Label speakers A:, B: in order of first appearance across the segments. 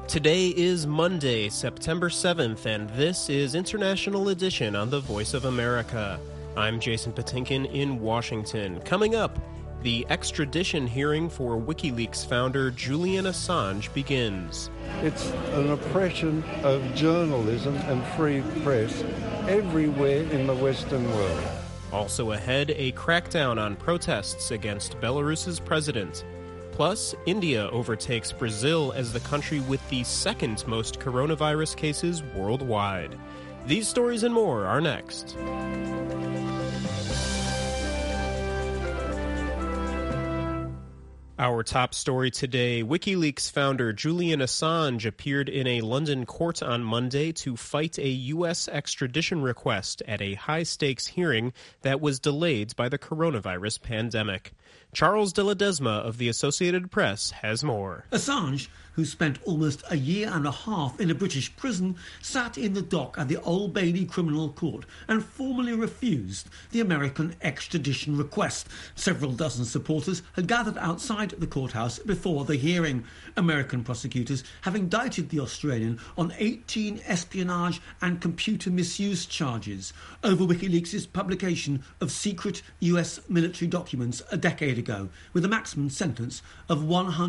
A: Today is Monday, September 7th, and this is International Edition on the Voice of America. I'm Jason Patinkin in Washington. Coming up, the extradition hearing for WikiLeaks founder Julian Assange begins.
B: It's an oppression of journalism and free press everywhere in the Western world.
A: Also ahead, a crackdown on protests against Belarus's president. Plus, India overtakes Brazil as the country with the second most coronavirus cases worldwide. These stories and more are next. Our top story today, WikiLeaks founder Julian Assange appeared in a London court on Monday to fight a U.S. extradition request at a high-stakes hearing that was delayed by the coronavirus pandemic. Charles de Ledesma of the Associated Press has more.
C: Assange, who spent almost a year and a half in a British prison, sat in the dock at the Old Bailey Criminal Court and formally refused the American extradition request. Several dozen supporters had gathered outside the courthouse before the hearing. American prosecutors have indicted the Australian on 18 espionage and computer misuse charges over WikiLeaks' publication of secret US military documents a decade ago, with a maximum sentence of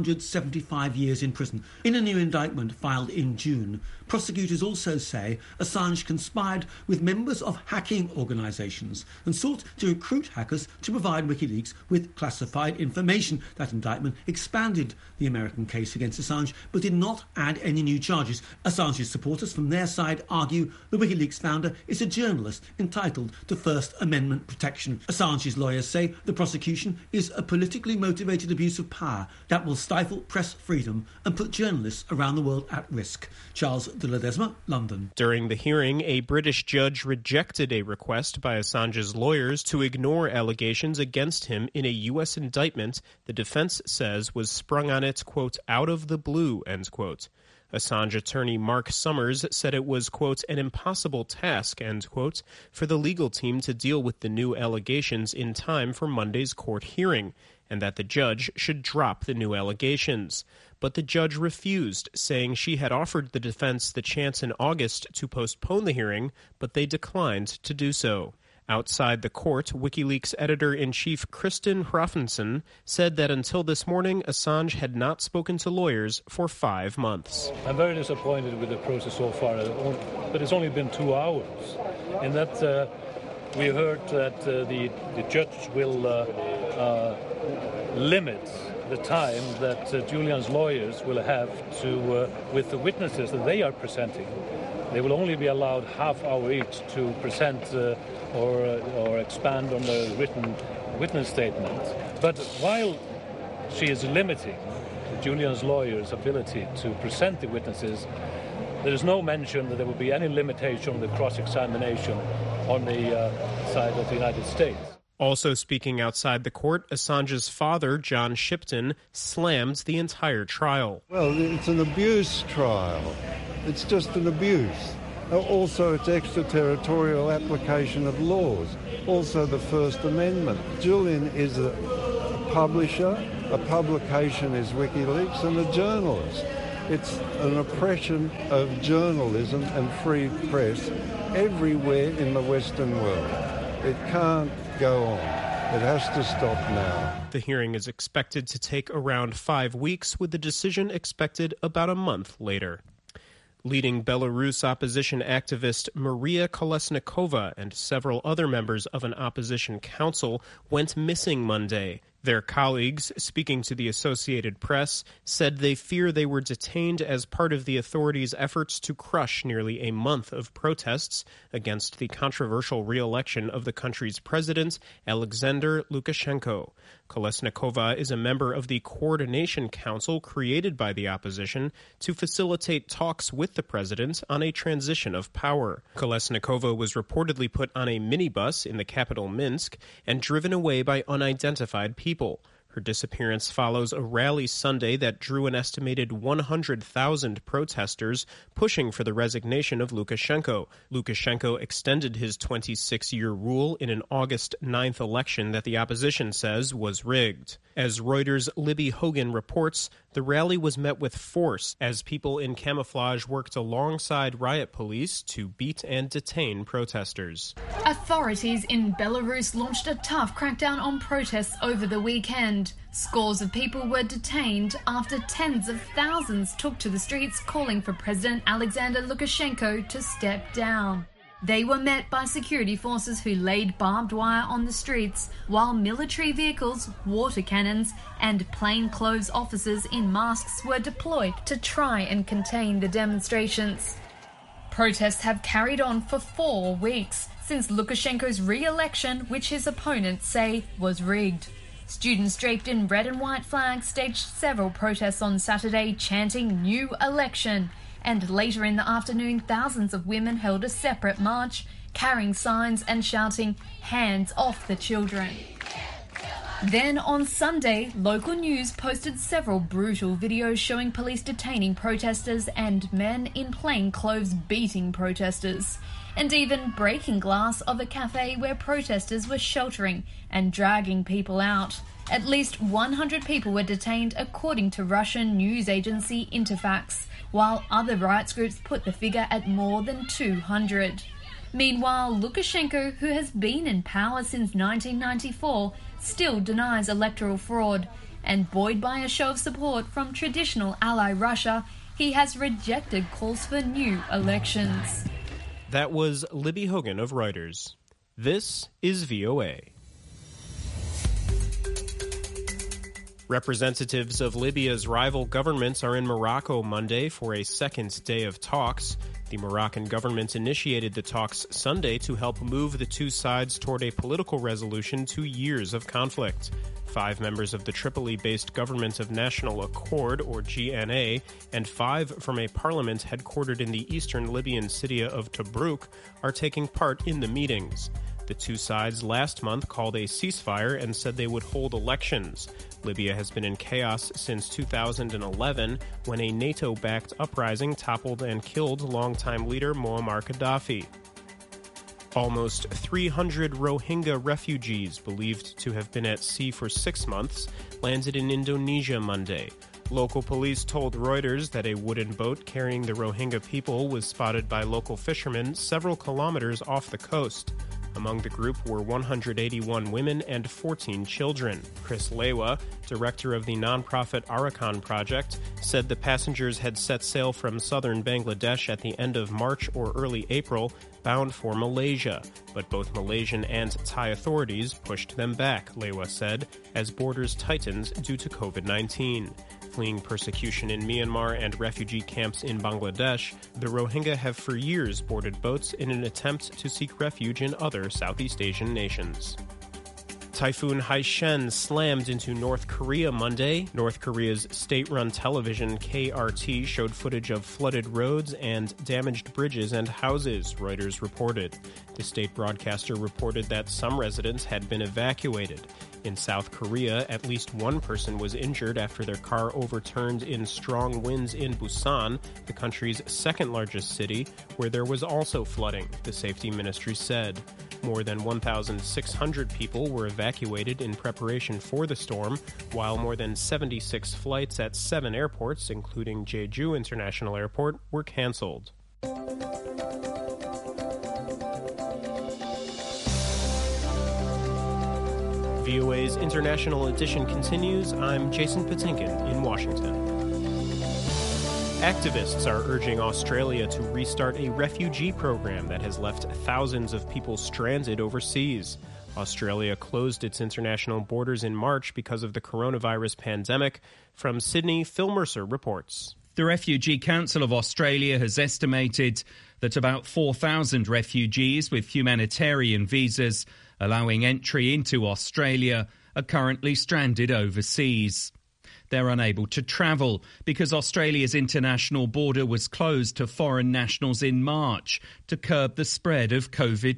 C: 175 years in prison. In a new indictment filed in June, prosecutors also say Assange conspired with members of hacking organisations and sought to recruit hackers to provide WikiLeaks with classified information. That indictment expanded the American case against Assange but did not add any new charges. Assange's supporters from their side argue the WikiLeaks founder is a journalist entitled to First Amendment protection. Assange's lawyers say the prosecution is a politically motivated abuse of power that will stifle press freedom and put journalists around the world at risk. Charles de Ledesma, London.
A: During the hearing, a British judge rejected a request by Assange's lawyers to ignore allegations against him in a U.S. indictment the defense says was sprung on it, quote, out of the blue, end quote. Assange attorney Mark Summers said it was, quote, an impossible task, end quote, for the legal team to deal with the new allegations in time for Monday's court hearing, and that the judge should drop the new allegations. But the judge refused, saying she had offered the defense the chance in August to postpone the hearing, but they declined to do so. Outside the court, WikiLeaks editor-in-chief Kristen Hrafnsson said that until this morning, Assange had not spoken to lawyers for 5 months.
D: I'm very disappointed with the process so far, but it's only been 2 hours. And that we heard that the judge will limit the time that Julian's lawyers will have to, with the witnesses that they are presenting. They will only be allowed half hour each to present or expand on the written witness statement. But while she is limiting Julian's lawyers' ability to present the witnesses, there is no mention that there will be any limitation on the cross-examination on the side of the United States.
A: Also speaking outside the court, Assange's father, John Shipton, slammed the entire trial.
B: Well, it's an abuse trial. It's just an abuse. Also, it's extraterritorial application of laws. Also, the First Amendment. Julian is a publisher, a publication is WikiLeaks, and a journalist. It's an oppression of journalism and free press everywhere in the Western world. It can't go on. It has to stop now.
A: The hearing is expected to take around 5 weeks, with the decision expected about a month later. Leading Belarus opposition activist Maria Kolesnikova and several other members of an opposition council went missing Monday. Their colleagues, speaking to the Associated Press, said they fear they were detained as part of the authorities' efforts to crush nearly a month of protests against the controversial re-election of the country's president, Alexander Lukashenko. Kolesnikova is a member of the Coordination Council created by the opposition to facilitate talks with the president on a transition of power. Kolesnikova was reportedly put on a minibus in the capital Minsk and driven away by unidentified people. Her disappearance follows a rally Sunday that drew an estimated 100,000 protesters pushing for the resignation of Lukashenko. Lukashenko extended his 26-year rule in an August 9th election that the opposition says was rigged. As Reuters' Libby Hogan reports, the rally was met with force as people in camouflage worked alongside riot police to beat and detain protesters.
E: Authorities in Belarus launched a tough crackdown on protests over the weekend. Scores of people were detained after tens of thousands took to the streets calling for President Alexander Lukashenko to step down. They were met by security forces who laid barbed wire on the streets, while military vehicles, water cannons, and plainclothes officers in masks were deployed to try and contain the demonstrations. Protests have carried on for 4 weeks since Lukashenko's re-election, which his opponents say was rigged. Students draped in red and white flags staged several protests on Saturday, chanting "New Election." And later in the afternoon, thousands of women held a separate march, carrying signs and shouting, "Hands off the children." Then on Sunday, local news posted several brutal videos showing police detaining protesters and men in plain clothes beating protesters, and even breaking glass of a cafe where protesters were sheltering and dragging people out. At least 100 people were detained, according to Russian news agency Interfax, while other rights groups put the figure at more than 200. Meanwhile, Lukashenko, who has been in power since 1994, still denies electoral fraud, and buoyed by a show of support from traditional ally Russia, he has rejected calls for new elections.
A: That was Libby Hogan of Reuters. This is VOA. Representatives of Libya's rival governments are in Morocco Monday for a second day of talks. The Moroccan government initiated the talks Sunday to help move the two sides toward a political resolution to years of conflict. 5 members of the Tripoli-based Government of National Accord, or GNA, and 5 from a parliament headquartered in the eastern Libyan city of Tobruk are taking part in the meetings. The two sides last month called a ceasefire and said they would hold elections. Libya has been in chaos since 2011, when a NATO-backed uprising toppled and killed longtime leader Muammar Gaddafi. Almost 300 Rohingya refugees, believed to have been at sea for 6 months, landed in Indonesia Monday. Local police told Reuters that a wooden boat carrying the Rohingya people was spotted by local fishermen several kilometers off the coast. Among the group were 181 women and 14 children. Chris Lewa, director of the nonprofit Arakan Project, said the passengers had set sail from southern Bangladesh at the end of March or early April, bound for Malaysia. But both Malaysian and Thai authorities pushed them back, Lewa said, as borders tightened due to COVID-19. Fleeing persecution in Myanmar and refugee camps in Bangladesh, the Rohingya have for years boarded boats in an attempt to seek refuge in other Southeast Asian nations. Typhoon Haishen slammed into North Korea Monday. North Korea's state-run television KRT showed footage of flooded roads and damaged bridges and houses, Reuters reported. The state broadcaster reported that some residents had been evacuated. In South Korea, at least one person was injured after their car overturned in strong winds in Busan, the country's second-largest city, where there was also flooding, the safety ministry said. More than 1,600 people were evacuated in preparation for the storm, while more than 76 flights at 7 airports, including Jeju International Airport, were canceled. VOA's International Edition continues. I'm Jason Patinkin in Washington. Activists are urging Australia to restart a refugee program that has left thousands of people stranded overseas. Australia closed its international borders in March because of the coronavirus pandemic. From Sydney, Phil Mercer reports.
F: The Refugee Council of Australia has estimated that about 4,000 refugees with humanitarian visas allowing entry into Australia are currently stranded overseas. They're unable to travel because Australia's international border was closed to foreign nationals in March to curb the spread of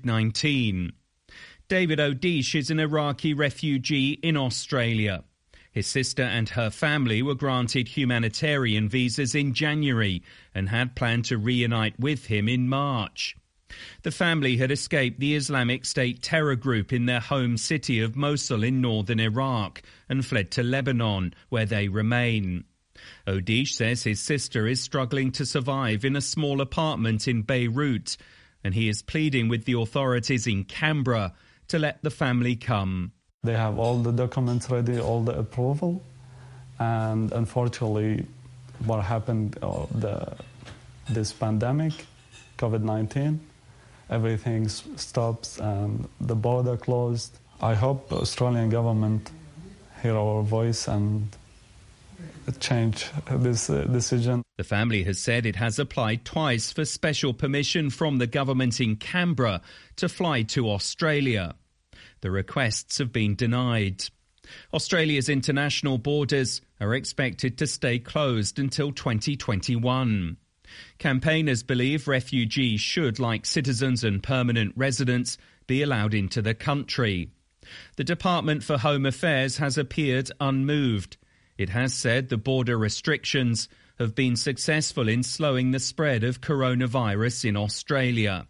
F: COVID-19. David Odish is an Iraqi refugee in Australia. His sister and her family were granted humanitarian visas in January and had planned to reunite with him in March. The family had escaped the Islamic State terror group in their home city of Mosul in northern Iraq and fled to Lebanon, where they remain. Odish says his sister is struggling to survive in a small apartment in Beirut, and he is pleading with the authorities in Canberra to let the family come.
G: They have all the documents ready, all the approval, and unfortunately what happened, this pandemic, COVID-19, everything stops and the border closed. I hope the Australian government hear our voice and change this decision.
F: The family has said it has applied twice for special permission from the government in Canberra to fly to Australia. The requests have been denied. Australia's international borders are expected to stay closed until 2021. Campaigners believe refugees should, like citizens and permanent residents, be allowed into the country. The Department for Home Affairs has appeared unmoved. It has said the border restrictions have been successful in slowing the spread of coronavirus in Australia.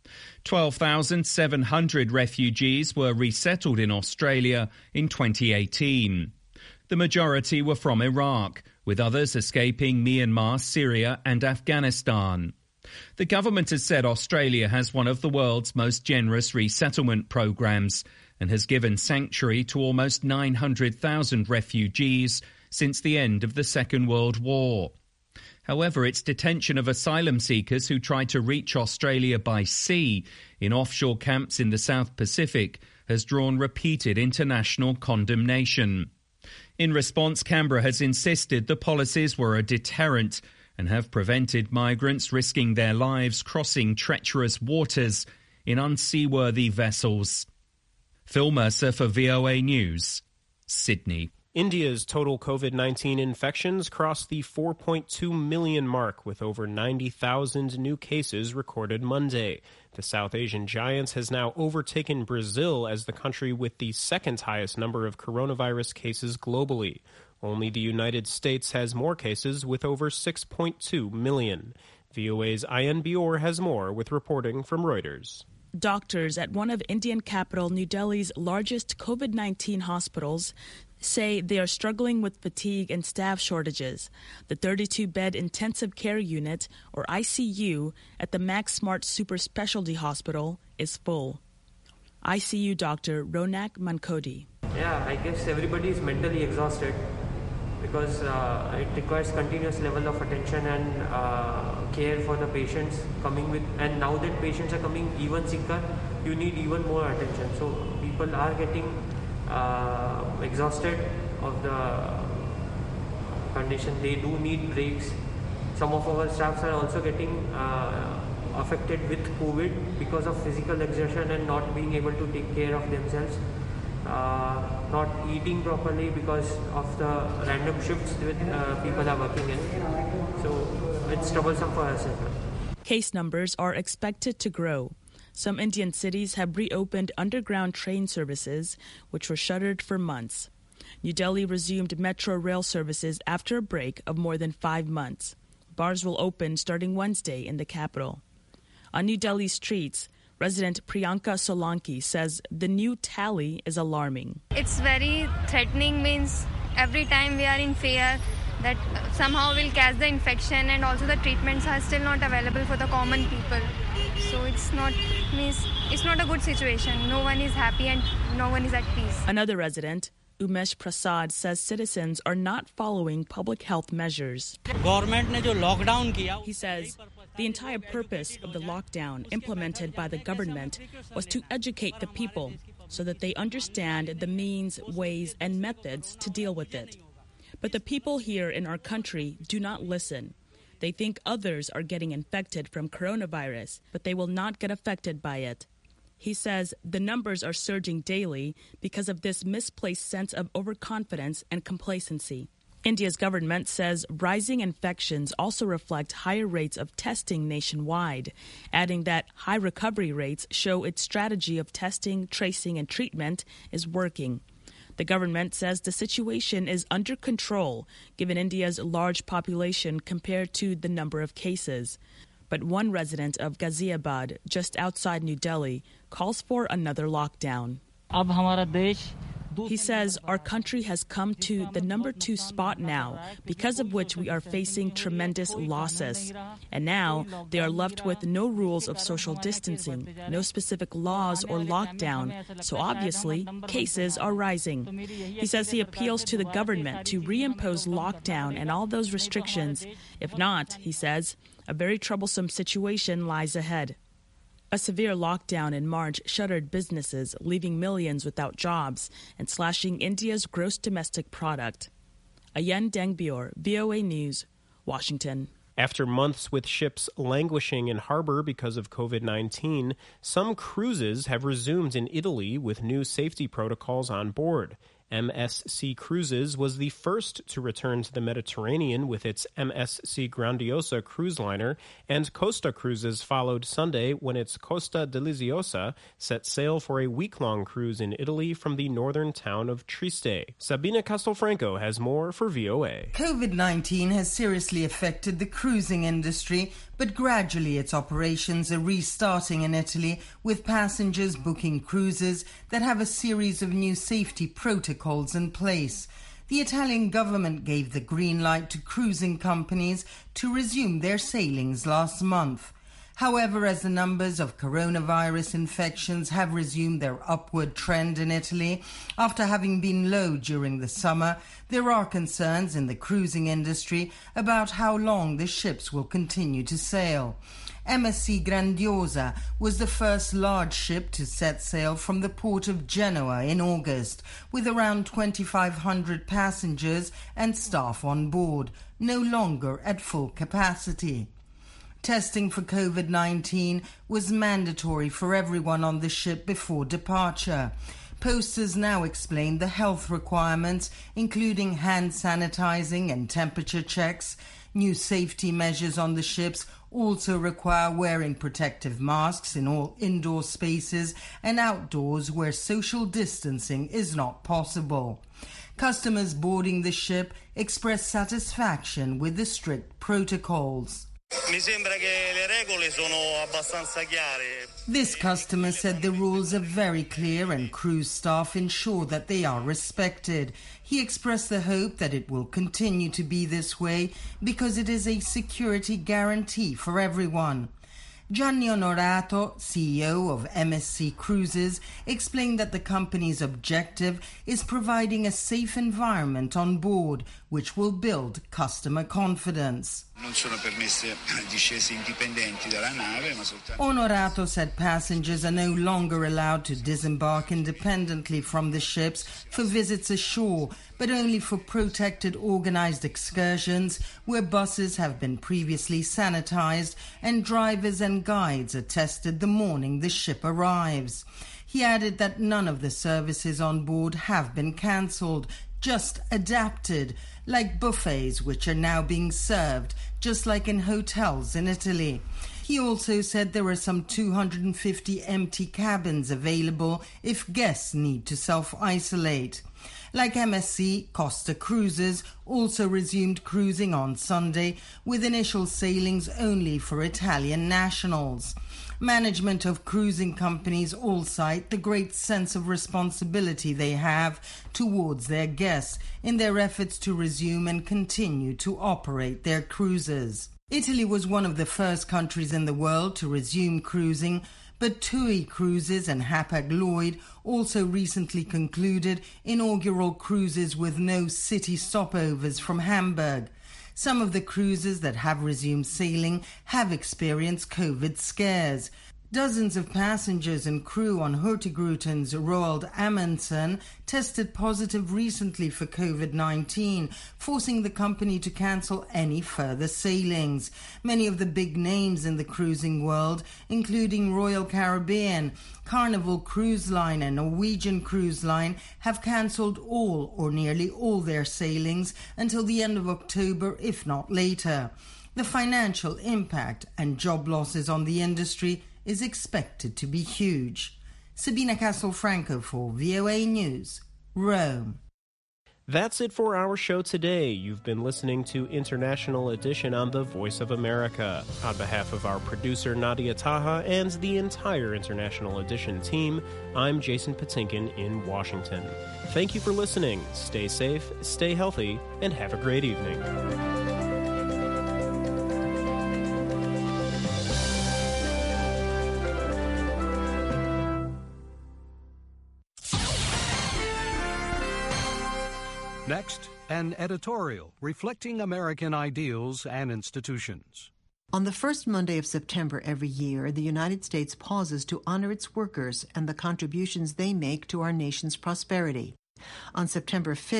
F: 12,700 refugees were resettled in Australia in 2018. The majority were from Iraq, with others escaping Myanmar, Syria and Afghanistan. The government has said Australia has one of the world's most generous resettlement programs and has given sanctuary to almost 900,000 refugees since the end of the Second World War. However, its detention of asylum seekers who try to reach Australia by sea in offshore camps in the South Pacific has drawn repeated international condemnation. In response, Canberra has insisted the policies were a deterrent and have prevented migrants risking their lives crossing treacherous waters in unseaworthy vessels. Phil Mercer for VOA News, Sydney.
A: India's total COVID-19 infections crossed the 4.2 million mark, with over 90,000 new cases recorded Monday. The South Asian giant has now overtaken Brazil as the country with the second highest number of coronavirus cases globally. Only the United States has more cases, with over 6.2 million. VOA's Ayan Bior has more, with reporting from Reuters.
H: Doctors at one of Indian capital New Delhi's largest COVID-19 hospitals say they are struggling with fatigue and staff shortages. The 32-bed intensive care unit, or ICU, at the Max Smart Super Specialty Hospital is full. ICU doctor Ronak Mankodi.
I: Yeah, I guess everybody is mentally exhausted because it requires continuous level of attention and care for the patients coming with, and now that patients are coming even sicker, you need even more attention. So people are getting exhausted of the condition. They do need breaks. Some of our staffs are also getting affected with COVID because of physical exertion and not being able to take care of themselves. Not eating properly because of the random shifts that people are working in. So it's troublesome for us as well.
H: Case numbers are expected to grow. Some Indian cities have reopened underground train services, which were shuttered for months. New Delhi resumed metro rail services after a break of more than 5 months. Bars will open starting Wednesday in the capital. On New Delhi streets, resident Priyanka Solanki says the new tally is alarming.
J: It's very threatening, means every time we are in fear that somehow we'll catch the infection, and also the treatments are still not available for the common people. So it's not a good situation. No one is happy and no one is at peace.
H: Another resident, Umesh Prasad, says citizens are not following public health measures. He says the entire purpose of the lockdown implemented by the government was to educate the people so that they understand the means, ways, and methods to deal with it. But the people here in our country do not listen. They think others are getting infected from coronavirus, but they will not get affected by it. He says the numbers are surging daily because of this misplaced sense of overconfidence and complacency. India's government says rising infections also reflect higher rates of testing nationwide, adding that high recovery rates show its strategy of testing, tracing, and treatment is working. The government says the situation is under control, given India's large population compared to the number of cases. But one resident of Ghaziabad, just outside New Delhi, calls for another lockdown. He says our country has come to the number 2 spot now, because of which we are facing tremendous losses. And now they are left with no rules of social distancing, no specific laws or lockdown. So obviously, cases are rising. He says he appeals to the government to reimpose lockdown and all those restrictions. If not, he says, a very troublesome situation lies ahead. A severe lockdown in March shuttered businesses, leaving millions without jobs and slashing India's gross domestic product. Ayen Dengbior, VOA News, Washington.
A: After months with ships languishing in harbor because of COVID-19, some cruises have resumed in Italy with new safety protocols on board. MSC Cruises was the first to return to the Mediterranean with its MSC Grandiosa cruise liner, and Costa Cruises followed Sunday when its Costa Deliziosa set sail for a week-long cruise in Italy from the northern town of Trieste. Sabina Castelfranco has more for VOA.
K: COVID-19 has seriously affected the cruising industry, but gradually its operations are restarting in Italy, with passengers booking cruises that have a series of new safety protocols in place. The Italian government gave the green light to cruising companies to resume their sailings last month. However, as the numbers of coronavirus infections have resumed their upward trend in Italy after having been low during the summer, there are concerns in the cruising industry about how long the ships will continue to sail. MSC Grandiosa was the first large ship to set sail from the port of Genoa in August, with around 2,500 passengers and staff on board, no longer at full capacity. Testing for COVID-19 was mandatory for everyone on the ship before departure. Posters now explain the health requirements, including hand sanitizing and temperature checks. New safety measures on the ships also require wearing protective masks in all indoor spaces and outdoors where social distancing is not possible. Customers boarding the ship express satisfaction with the strict protocols. This customer said the rules are very clear and cruise staff ensure that they are respected. He expressed the hope that it will continue to be this way because it is a security guarantee for everyone. Gianni Onorato, CEO of MSC Cruises, explained that the company's objective is providing a safe environment on board, which will build customer confidence. Onorato said passengers are no longer allowed to disembark independently from the ships for visits ashore, but only for protected organized excursions where buses have been previously sanitized and drivers and guides are tested the morning the ship arrives. He added that none of the services on board have been cancelled, just adapted, like buffets which are now being served, just like in hotels in Italy. He also said there are some 250 empty cabins available if guests need to self-isolate. Like MSC, Costa Cruises also resumed cruising on Sunday, with initial sailings only for Italian nationals. Management of cruising companies all cite the great sense of responsibility they have towards their guests in their efforts to resume and continue to operate their cruises. Italy was one of the first countries in the world to resume cruising, but TUI Cruises and Hapag-Lloyd also recently concluded inaugural cruises with no city stopovers from Hamburg. Some of the cruises that have resumed sailing have experienced COVID scares. Dozens of passengers and crew on Hurtigrutens Roald Amundsen tested positive recently for COVID-19, forcing the company to cancel any further sailings. Many of the big names in the cruising world, including Royal Caribbean, Carnival Cruise Line and Norwegian Cruise Line, have cancelled all or nearly all their sailings until the end of October, if not later. The financial impact and job losses on the industry is expected to be huge. Sabina Castelfranco for VOA News, Rome.
A: That's it for our show today. You've been listening to International Edition on the Voice of America. On behalf of our producer, Nadia Taha, and the entire International Edition team, I'm Jason Patinkin in Washington. Thank you for listening. Stay safe, stay healthy, and have a great evening.
L: Next, an editorial reflecting American ideals and institutions.
M: On the first Monday of September every year, the United States pauses to honor its workers and the contributions they make to our nation's prosperity. On September 5,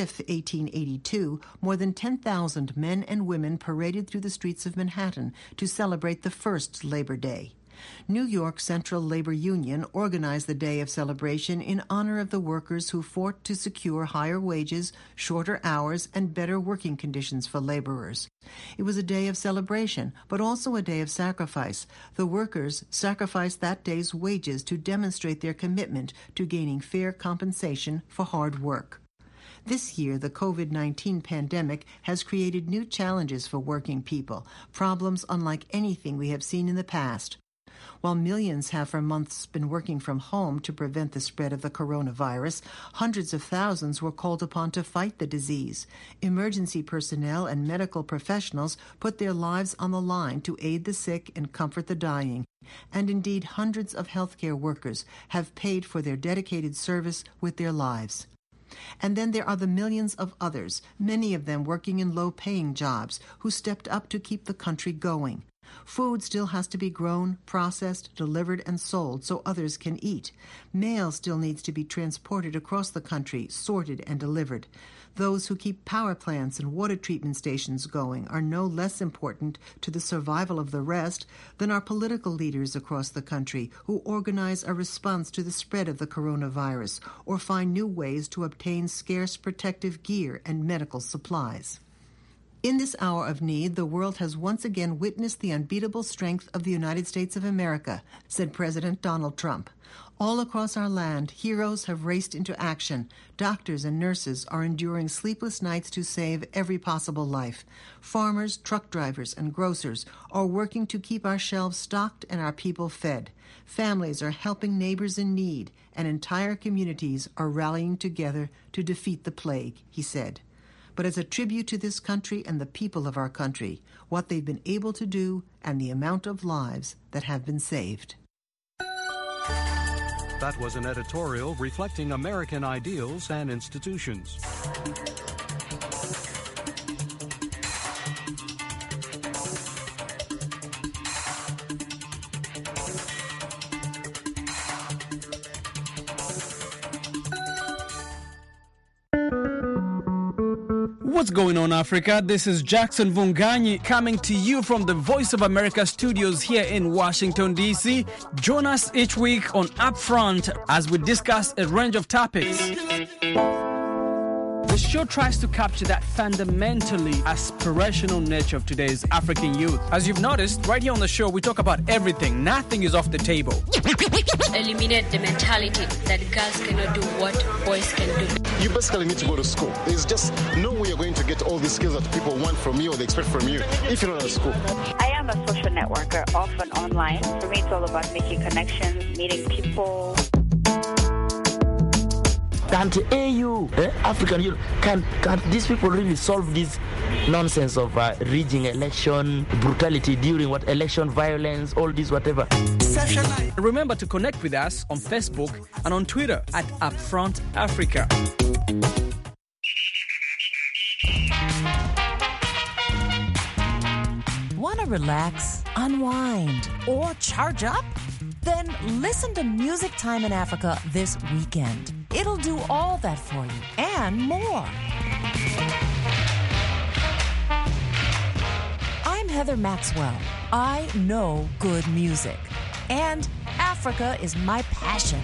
M: 1882, more than 10,000 men and women paraded through the streets of Manhattan to celebrate the first Labor Day. New York Central Labor Union organized the day of celebration in honor of the workers who fought to secure higher wages, shorter hours, and better working conditions for laborers. It was a day of celebration, but also a day of sacrifice. The workers sacrificed that day's wages to demonstrate their commitment to gaining fair compensation for hard work. This year, the COVID-19 pandemic has created new challenges for working people, problems unlike anything we have seen in the past. While millions have for months been working from home to prevent the spread of the coronavirus, hundreds of thousands were called upon to fight the disease. Emergency personnel and medical professionals put their lives on the line to aid the sick and comfort the dying. And indeed, hundreds of healthcare workers have paid for their dedicated service with their lives. And then there are the millions of others, many of them working in low-paying jobs, who stepped up to keep the country going. Food still has to be grown, processed, delivered, and sold so others can eat. Mail still needs to be transported across the country, sorted and delivered. Those who keep power plants and water treatment stations going are no less important to the survival of the rest than our political leaders across the country who organize a response to the spread of the coronavirus or find new ways to obtain scarce protective gear and medical supplies. In this hour of need, the world has once again witnessed the unbeatable strength of the United States of America, said President Donald Trump. All across our land, heroes have raced into action. Doctors and nurses are enduring sleepless nights to save every possible life. Farmers, truck drivers, and grocers are working to keep our shelves stocked and our people fed. Families are helping neighbors in need, and entire communities are rallying together to defeat the plague, he said. But as a tribute to this country and the people of our country, what they've been able to do, and the amount of lives that have been saved.
L: That was an editorial reflecting American ideals and institutions.
N: What's going on, Africa? This is Jackson Vunganyi coming to you from the Voice of America studios here in Washington, D.C. Join us each week on Upfront as we discuss a range of topics. The show tries to capture that fundamentally aspirational nature of today's African youth. As you've noticed, right here on the show, we talk about everything. Nothing is off the table.
O: Eliminate the mentality that girls cannot do what boys can do.
P: You basically need to go to school. There's just no way you're going to get all these skills that people want from you or they expect from you if you're not at school.
Q: I am a social networker, often online. For me, it's all about making connections, meeting people.
R: Can't AU, African Union, can these people really solve this nonsense of rigging election, brutality during election violence, all this whatever?
N: Remember to connect with us on Facebook and on Twitter at Upfront Africa.
S: Want to relax, unwind, or charge up? Then listen to Music Time in Africa this weekend. It'll do all that for you and more. I'm Heather Maxwell. I know good music, and Africa is my passion.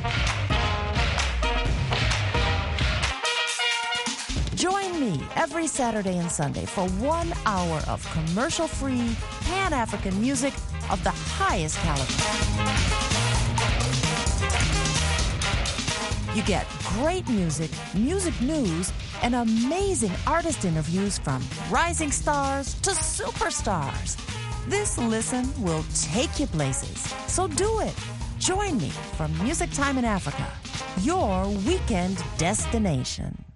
S: Join me every Saturday and Sunday for 1 hour of commercial-free, Pan-African music of the highest caliber. You get great music, music news, and amazing artist interviews from rising stars to superstars. This listen will take you places. So do it. Join me for Music Time in Africa, your weekend destination.